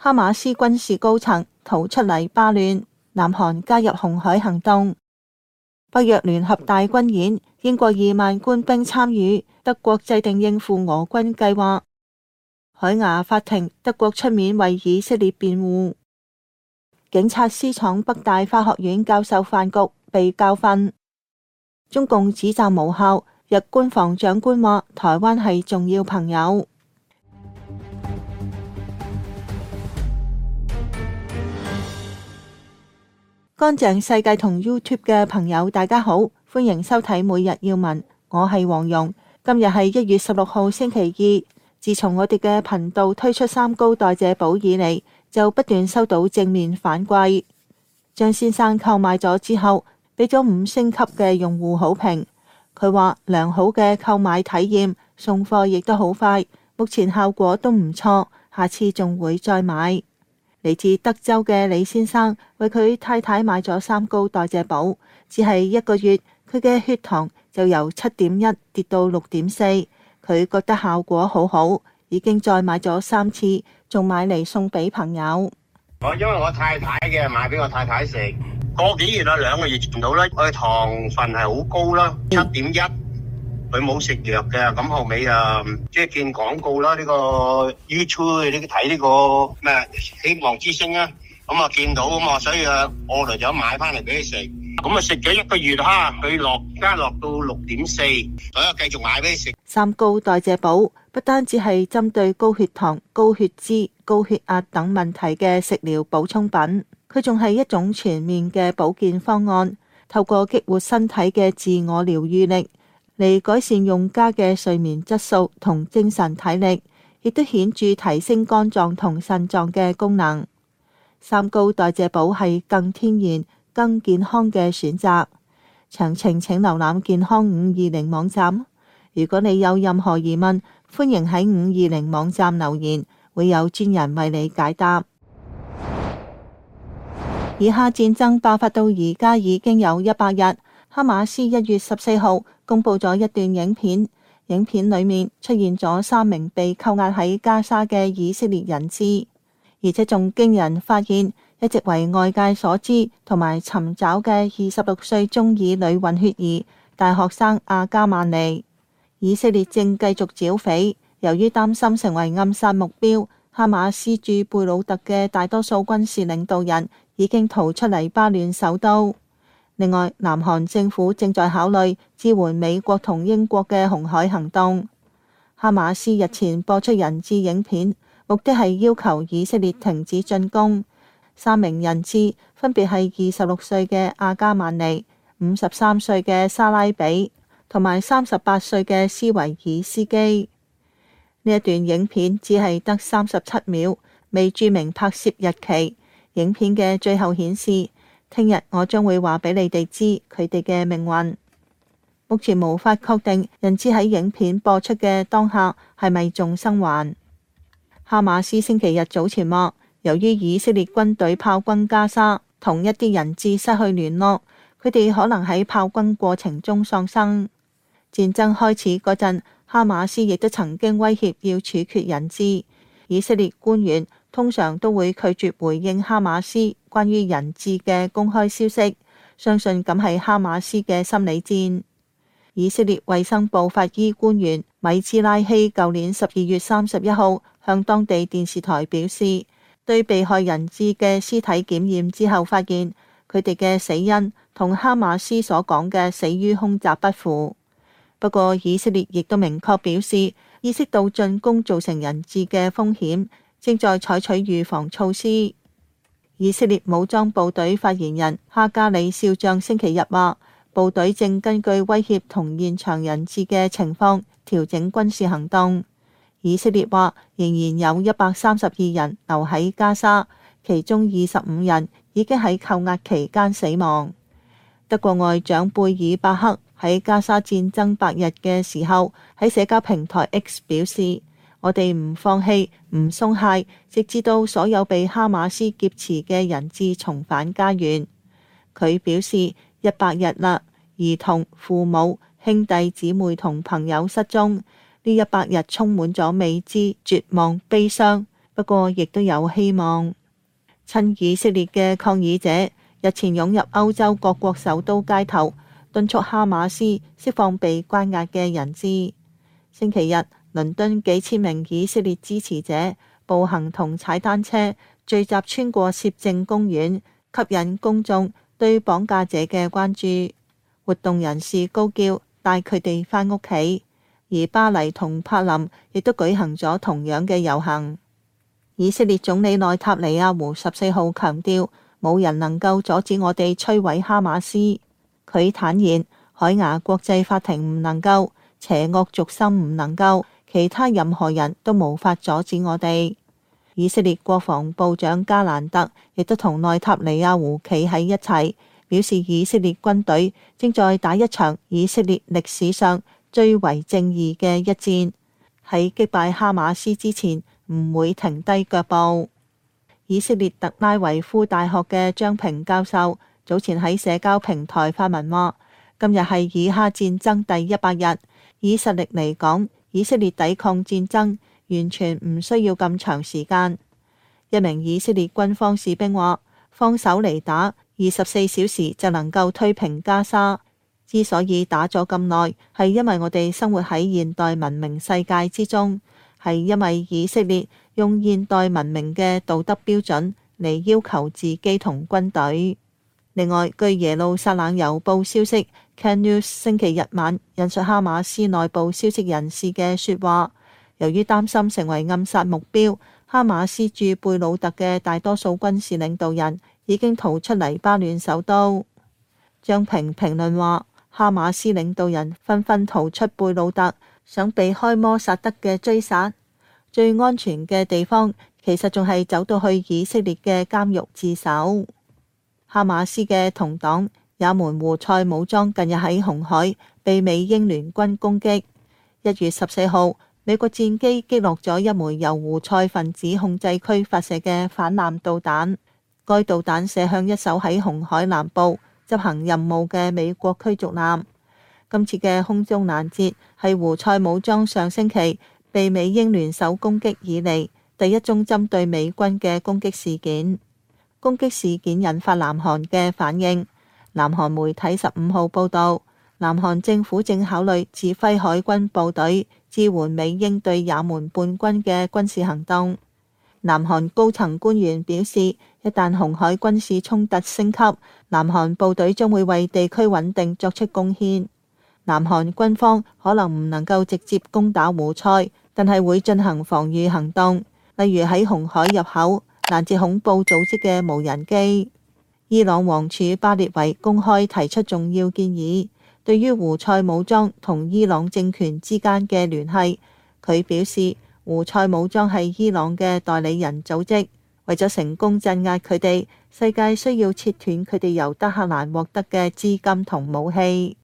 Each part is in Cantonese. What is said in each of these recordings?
哈馬斯軍事高層逃出黎巴嫩，南韓加入紅海行動。北約聯合大軍演，英國2萬官兵參與，德國制定應付俄軍計劃。海牙法庭，德國出面為以色列辯護。警察私闖北大化學院教授飯局被教訓。中共指責無效，日官房長官話台灣係重要朋友。乾淨世界同 YouTube 嘅朋友大家好，歡迎收睇每日要聞，我係黃蓉。今日係1月16號星期二。自從我哋嘅頻道推出3高代謝寶以嚟，就不斷收到正面反饋。張先生購買咗之後，俾咗5星級嘅用戶好評。佢話良好嘅購買體驗，送貨亦都好快，目前效果都唔錯，下次仲會再買。嚟自德州嘅李先生為佢太太買咗3高代謝寶，只係1個月，佢嘅血糖就由7.1跌到6.4。佢覺得效果好好，已經再買咗3次，仲買嚟送俾朋友。 因為我太太嘅買俾我太太食，個幾月啦，2個月見到啦，佢糖分係好高啦，7.1，佢冇食藥嘅，咁後尾即係見廣告啦，呢個 YouTube 呢睇呢個咩希望之星啊，咁見到咁啊，所以我嚟咗買翻嚟俾佢食。咁食咗1個月哈，佢落到6.4，所以繼續買俾你食。 3高代謝寶不單只係針對高血糖、高血脂、高血壓等問題嘅食療補充品，佢仲係一種全面嘅保健方案，透過激活身體嘅自我療癒力，嚟改善用家嘅睡眠質素同精神體力，亦都顯著提升肝臟同腎臟嘅功能。3高代謝寶係更天然、更健康嘅選擇。詳情請瀏覽健康520網站。如果你有任何疑問，歡迎喺520網站留言，會有專人為你解答。以哈戰爭爆發到而家已經有100日，哈馬斯1月14號公布咗一段影片，影片裏面出現咗3名被扣押喺加沙嘅以色列人質，而且仲驚人發現一直為外界所知同埋尋找嘅26歲中以女混血兒大學生阿加曼尼。以色列正繼續剿匪，由於擔心成為暗殺目標，哈馬斯駐貝魯特嘅大多數軍事領導人已經逃出黎巴嫩首都。另外，南韓政府正在考慮支援美國同英國嘅紅海行動。哈馬斯日前播出人質影片，目的係要求以色列停止進攻。3名人質分別係26歲嘅阿加曼尼、53歲嘅沙拉比同埋38歲嘅斯維爾斯基。呢一段影片只係得37秒，未註明拍攝日期。影片嘅最後顯示，聽日我將會話俾你哋知佢哋嘅命運。目前無法確定人質喺影片播出嘅當下係咪仲生還。哈馬斯星期日早前話，由於以色列軍隊炮轟加沙，同一啲人質失去聯絡，佢哋可能喺炮轟過程中喪生。戰爭開始嗰陣，哈馬斯亦都曾經威脅要處決人質。以色列官員通常都會拒絕回應哈馬斯關於人質嘅公開消息，相信咁係哈馬斯嘅心理戰。以色列衛生部法醫官員米茲拉希舊年12月31號向當地電視台表示，對被害人質嘅屍體檢驗之後，發現佢哋嘅死因同哈馬斯所講嘅死於空襲不符。不過以色列亦都明確表示，意識到進攻造成人質嘅風險，正在採取預防措施。以色列武裝部隊發言人哈加里少將星期日話，部隊正根據威脅同現場人質嘅情況調整軍事行動。以色列話仍然有132人留喺加沙，其中25人已經喺扣押期間死亡。德國外長貝爾伯克喺加沙戰爭100日嘅時候，喺社交平台 X 表示，我哋唔放棄、唔鬆懈，直至到所有被哈馬斯劫持嘅人質重返家園。佢表示100日啦，兒童、父母、兄弟姊妹同朋友失蹤，呢100日充滿咗未知、絕望、悲傷， 不過亦都有希望。親以色列嘅抗議者日前湧入歐洲各國首都街頭，敦促哈馬斯釋放被關押嘅人質。星期日，倫敦幾千名以色列支持者步行同踩單車聚集穿過攝政公園，吸引公眾對綁架者嘅關注。活動人士高叫帶佢哋返屋企，而巴黎同柏林亦都舉行咗同樣嘅遊行。以色列總理內塔尼亞胡14號強調，冇人能夠阻止我哋摧毀哈馬斯。佢坦言，海牙國際法庭唔能夠，邪惡軸心唔能夠，其他任何人都無法阻止我哋。以色列國防部長加蘭特亦都同內塔尼亞胡企喺一齊，表示以色列軍隊正在打一場以色列歷史上最為正義嘅一戰，喺擊敗哈馬斯之前唔會停低腳步。以色列特拉維夫大學嘅張平教授早前喺社交平台發文話，今日係以哈戰爭第100日，以實力嚟講，以色列抵抗戰爭完全唔需要咁長時間。一名以色列軍方士兵話，放手嚟打，24小時就能夠推平加沙。之所以打咗咁耐，係因為我哋生活喺現代文明世界之中，係因為以色列用現代文明嘅道德標準嚟要求自己同軍隊。另外，據耶路撒冷郵報消息 Can News 星期日晚引述哈馬斯內部消息人士嘅說話，由於擔心成為暗殺目標，哈馬斯駐貝魯特嘅大多數軍事領導人已經逃出黎巴嫩首都。張平評論話，哈馬斯領導人紛紛逃出貝魯特，想避開摩薩德嘅追殺。最安全嘅地方其實仲係走到去以色列嘅監獄自首。哈馬斯嘅同黨也門胡塞武裝近日喺紅海被美英聯軍攻擊。1月14號，美國戰機擊落咗一枚由胡塞分子控制區發射嘅反艦導彈，該導彈射向一艘喺紅海南部執行任務嘅美國驅逐艦。今次嘅空中攔截係胡塞武裝上星期被美英聯手攻擊以嚟第一宗針對美軍嘅攻擊事件。攻擊事件引發南韓嘅反應。南韓媒體15號報道，南韓政府正考慮指揮海軍部隊支援美英對也門叛軍嘅軍事行動。南韓高層官員表示，一旦紅海軍事衝突升級，南韓部隊將會為地區穩定作出貢獻。南韓軍方可能唔能夠直接攻打胡塞，但係會進行防禦行動，例如喺紅海入口攔截恐怖組織嘅無人機。伊朗王儲巴列維公開提出重要建議，對於胡塞武裝同伊朗政權之間嘅聯繫，佢表示胡塞武裝係伊朗嘅代理人組織，為咗成功鎮壓佢哋，世界需要切斷佢哋由德黑蘭獲得嘅資金同武器。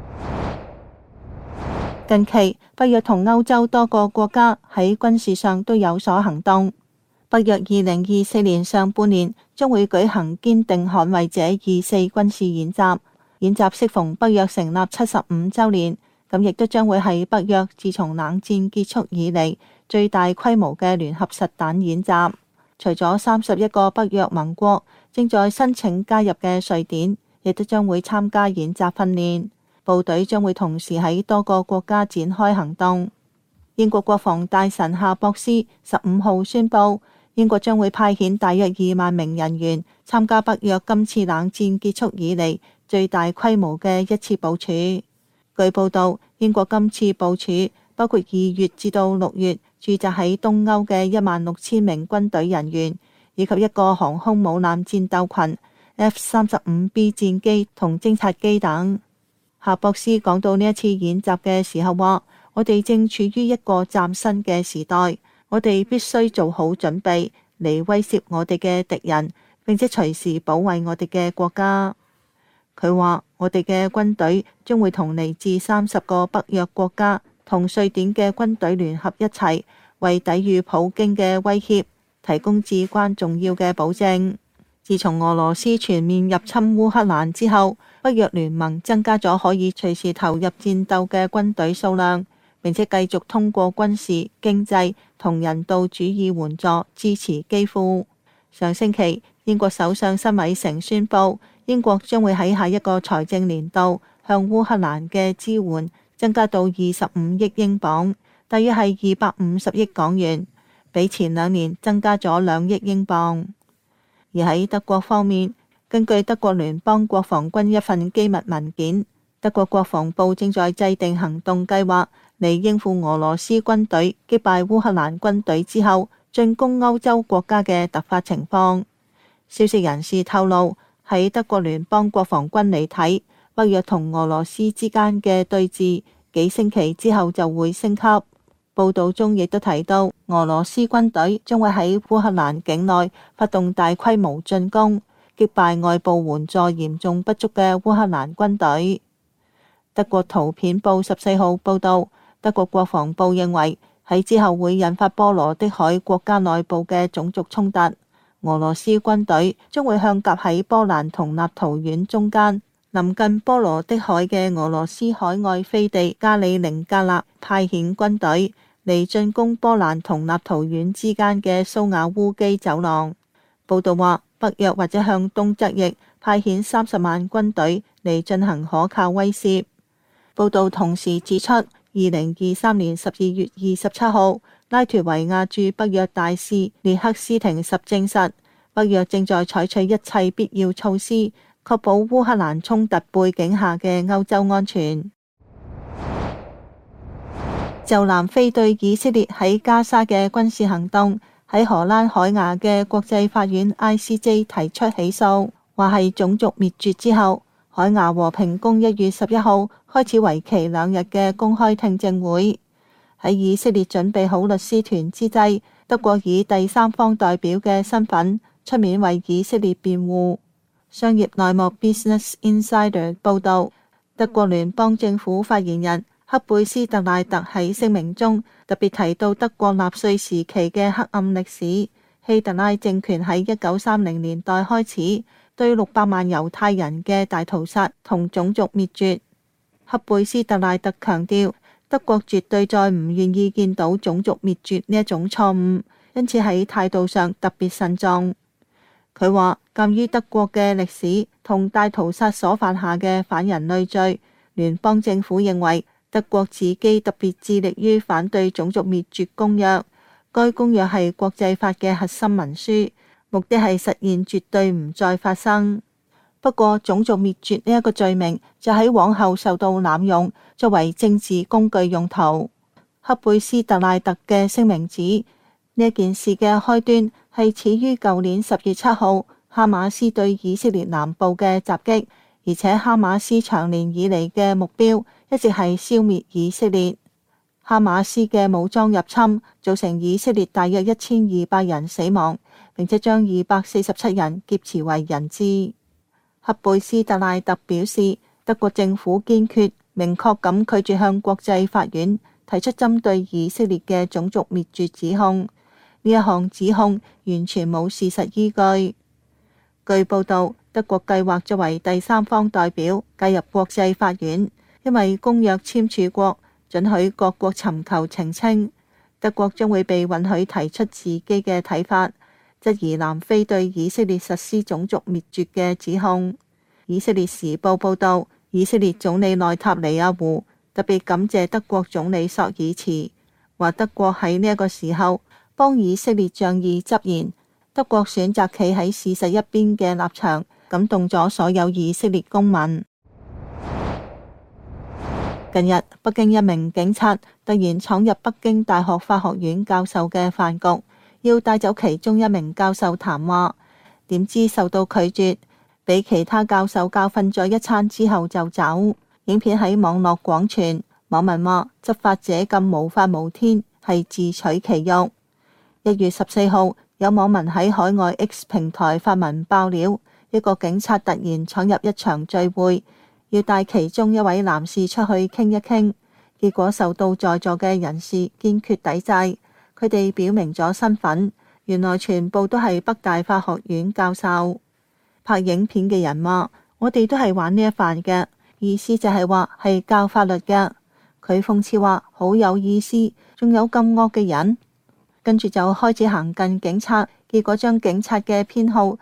近期，北約同歐洲多個國家喺軍事上都有所行動。北約2024年上半年將會舉行堅定捍衛者24軍事演習，演習適逢北約成立75週年，咁亦都將會係北約自從冷戰結束以嚟最大規模嘅聯合實彈演習。除咗31個北約盟國正在申請加入嘅瑞典，亦都將會參加演習訓練。部隊將會同時喺多個國家展開行動。英國國防大臣夏博斯15號宣布，英國將會派遣大約2萬名人員參加北約今次冷戰結束以嚟最大規模嘅一次部署。據報道，英國今次部署包括2月至到6月駐紮喺東歐嘅16000名軍隊人員，以及一個航空母艦戰鬥群、F-35B 戰機同偵察機等。夏博斯講到呢一次演習嘅時候話，我哋正處於一個嶄新嘅時代，我哋必須做好準備嚟威懾我哋嘅敵人，並且隨時保衛我哋嘅國家。佢話我哋嘅軍隊將會同嚟自30個北約國家同瑞典嘅軍隊聯合一齊，為抵禦普京嘅威脅提供至關重要嘅保證。自從俄羅斯全面入侵烏克蘭之後，北約聯盟增加咗可以隨時投入戰鬥嘅軍隊數量， 並且繼續通過軍事、經濟同人道主義援助支持基輔。上星期，英國首相辛偉誠宣布，英國將會喺下一個財政年度向烏克蘭嘅支援增加到25億英鎊，大約係250億港元，比前2年增加咗2億英鎊。而喺德國方面，根據德國聯邦國防軍一份機密文件，德國國防部正在制定行動計劃嚟應付俄羅斯軍隊擊敗烏克蘭軍隊之後進攻歐洲國家嘅突發情況。消息人士透露，喺德國聯邦國防軍嚟睇，北約同俄羅斯之間嘅對峙幾星期之後就會升級。報道中亦都提到，俄羅斯軍隊將會喺烏克蘭境內發動大規模進攻，擊敗外部援助嚴重不足嘅烏克蘭軍隊。德國圖片報14號報道，德國國防部認為喺之後會引發波羅的海國家內部嘅種族衝突。俄羅斯軍隊將會向夾喺波蘭同立陶宛中間、臨近波羅的海嘅俄羅斯海外飛地加里寧格勒派遣軍隊嚟進攻波蘭同立陶宛之間嘅蘇瓦烏基走廊。報道話，北約或者向東側翼派遣30萬軍隊嚟進行可靠威懾。報道同時指出，2023年12月27號，拉脫維亞駐北約大使列克斯廷什證實，北約正在採取一切必要措施，確保烏克蘭衝突背景下嘅歐洲安全。就南非對以色列喺加沙嘅軍事行動，喺荷蘭海牙嘅國際法院 ICJ 提出起訴，話係種族滅絕之後，海牙和平宮1月11號開始為期2日嘅公開聽證會。喺以色列準備好律師團之際，德國以第三方代表嘅身份出面為以色列辯護。商業內幕 Business Insider 報道，德國聯邦政府發言人克貝斯特賴特喺聲明中特別提到德國納粹時期嘅黑暗歷史。希特拉政權喺1930年代開始對600萬猶太人嘅大屠殺同種族滅絕。克貝斯特賴特強調，德國絕對再唔願意見到種族滅絕呢一種錯誤，因此喺態度上特別慎重。佢話，鑑於德國嘅歷史同大屠殺所犯下嘅反人類罪，聯邦政府認為德國自己特別致力於反對種族滅絕公約。該公約係國際法嘅核心文書，目的係實現絕對唔再發生。不過，種族滅絕呢一個罪名就喺往後受到濫用，作為政治工具用途。克貝斯特賴特嘅聲明指，呢件事嘅開端係始於舊年10月7號哈馬斯對以色列南部嘅襲擊，而且哈馬斯長年以嚟嘅目標一直係消滅以色列。哈馬斯嘅武裝入侵造成以色列大約1200人死亡，並且將247人劫持為人質。克貝斯特賴特表示，德國政府堅決明確咁拒絕向國際法院提出針對以色列嘅種族滅絕指控。呢一項指控完全冇事實依據。據報道，德國計劃作為第三方代表介入國際法院，因為公約簽署國准許各國尋求澄清，德國將會被允許提出自己嘅睇法，質疑南非對以色列實施種族滅絕嘅指控。以色列時報報道，以色列總理內塔尼亞胡特別感謝德國總理索爾茨，話德國喺呢一個時候幫以色列仗義執言，德國選擇企喺事實一邊嘅立場，感動咗所有以色列公民。近日，北京一名警察突然闖入北京大學法學院教授嘅飯局，要帶走其中一名教授談話，點知受到拒絕，俾其他教授教訓咗一餐之後就走。影片喺網絡廣傳，網民話執法者咁無法無天，係自取其辱。1月14號，有網民喺海外 X 平台發文爆料，一個警察突然闖入一場聚會，要帶其中一位男士出去傾一傾，結果受到在座嘅人士堅決抵制。佢哋表明咗身份，原來全部都係北大法學院教授。拍影片嘅人話：我哋都係玩呢一範嘅，意思就係話係教法律嘅。 佢諷刺話好有意思，仲有咁惡嘅人。跟住就開始行近警察，結果將警察嘅編號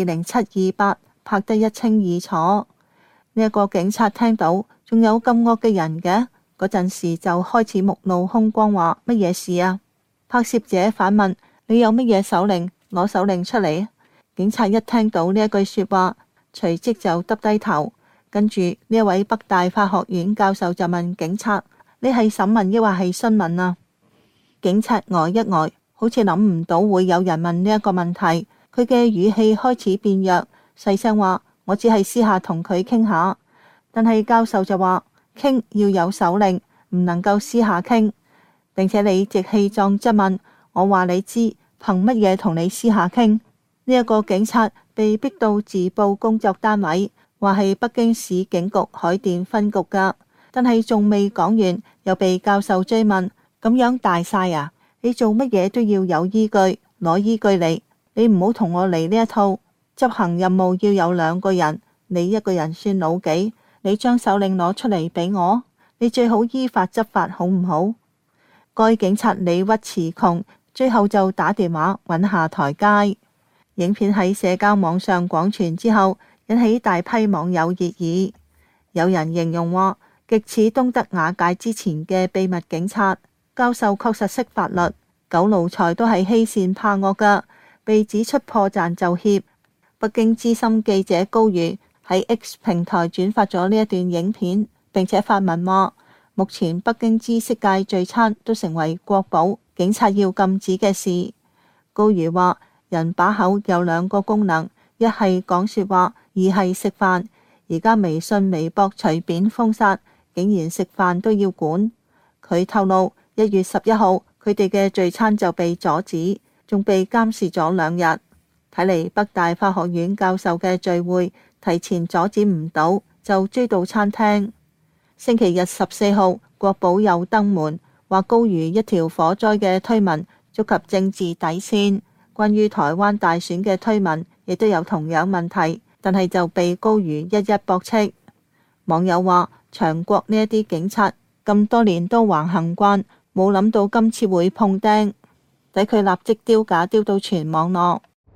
020728拍得一清二楚。呢一個警察聽到仲有咁惡嘅人嘅嗰陣時，就開始目露凶光，話乜嘢事啊？拍攝者反問：你有乜嘢手令？攞手令出嚟。警察一聽到呢一句說話，隨即就耷低頭。跟住呢一位北大法學院教授就問警察：你係審問抑或係詢問啊？警察呆一呆，好似諗唔到會有人問呢一個問題。佢嘅語氣開始變弱，細聲話：我只係私下同佢傾下。但係教授就話：傾要有手令，唔能夠私下傾。並且理直氣壯質問：我話你知，憑乜嘢同你私下傾？呢一個警察被逼到自報工作單位，話係北京市警局海淀分局㗎，但係仲未講完，又被教授追問：咁樣大晒啊？你做乜嘢都要有依據，攞依據嚟。你唔好同我嚟呢一套。執行任務要有兩個人，你一個人算老幾？你將手令攞出嚟俾我，你最好依法執法，好唔好？該警察理屈詞窮，最後就打電話搵下台階。影片喺社交網上廣傳之後，引起大批網友熱議。有人形容話，極似東德瓦解之前嘅秘密警察。教授確實識法律，狗奴才都係欺善怕惡噶，被指出破綻就怯。北京資深記者高瑜喺 X 平台轉發咗呢一段影片，並且發文話：目前北京知識界聚餐都成為國寶，警察要禁止嘅事。高瑜話：人把口有兩個功能，一係講說話，二係食飯。而家微信、微博隨便封殺，竟然食飯都要管。佢透露1月11號佢哋嘅聚餐就被阻止，仲被監視咗2日。睇嚟北大法學院教授嘅聚會提前阻止唔到，就追到餐廳。星期日14號，國寶又登門，話高瑜一條火災嘅推文觸及政治底線。關於台灣大選嘅推文亦都有同樣問題，但係就被高瑜一一駁斥。網友話：長國呢一啲警察咁多年都橫行慣，冇諗到今次會碰釘，抵佢立即丟架丟到全網絡。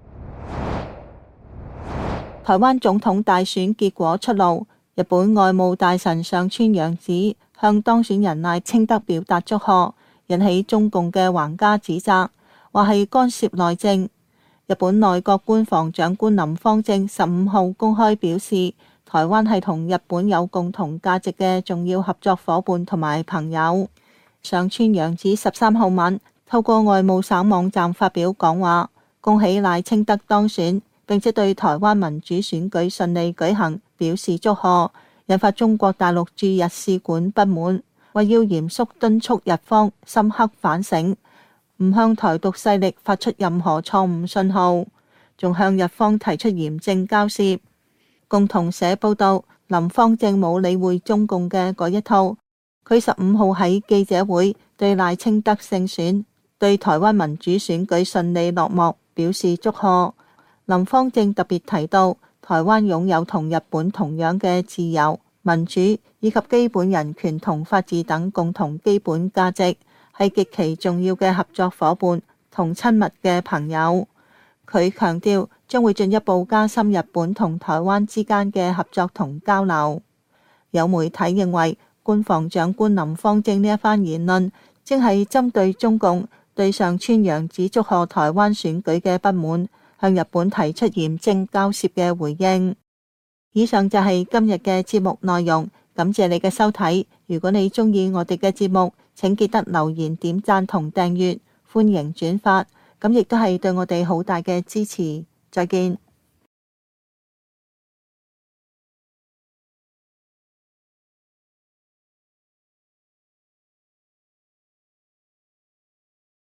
台灣總統大選結果出爐，日本外務大臣上川陽子向當選人賴清德表達祝賀，引起中共嘅橫加指責，話係干涉內政。日本內閣官房長官林芳正15號公開表示，台灣係同日本有共同價值嘅重要合作夥伴同埋朋友。上川陽子13號晚透過外務省網站發表講話，恭喜賴清德當選，並且對台灣民主選舉順利舉行表示祝賀，引發中國大陸駐日使館不滿，話要嚴肅敦促日方深刻反省，唔向台獨勢力發出任何錯誤信號，仲向日方提出嚴正交涉。共同社報道，林芳正冇理會中共嘅嗰一套，佢15號喺記者會對賴清德勝選、對台灣民主選舉順利落幕表示祝賀。林芳正特別提到，台灣擁有同日本同樣嘅自由、民主以及基本人權同法治等共同基本價值，係極其重要嘅合作夥伴同親密嘅朋友。佢強調將會進一步加深日本同台灣之間嘅合作同交流。有媒體認為，官房長官林芳正呢一番言論，正係針對中共對上川陽子祝賀台灣選舉嘅不滿，向日本提出嚴正交涉嘅回應。以上就係今日嘅節目內容，感謝你嘅收睇。如果你鍾意我哋嘅節目，請記得留言、點讚同訂閱，歡迎轉發，咁亦都係對我哋好大嘅支持。再見。